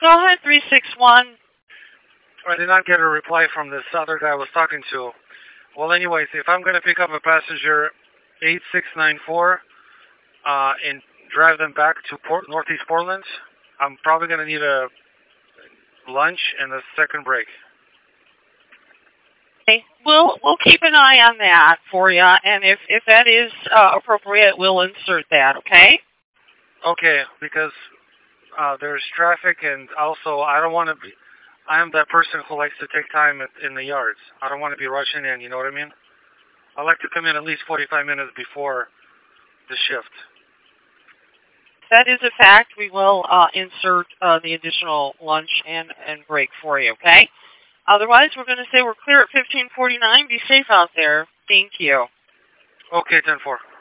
Go ahead, 361. I did not get a reply from this other guy I was talking to. Well, anyways, if I'm going to pick up a passenger 8694 and drive them back to Northeast Portland, I'm probably going to need a lunch and a second break. Okay. We'll keep an eye on that for you, and if that is appropriate, we'll insert that, okay? Okay, because there's traffic, and also I don't want to be... I am that person who likes to take time in the yards. I don't want to be rushing in, you know what I mean? I like to come in at least 45 minutes before the shift. That is a fact. We will insert the additional lunch and break for you, okay? Otherwise, we're going to say we're clear at 1549. Be safe out there. Thank you. Okay, 10-4.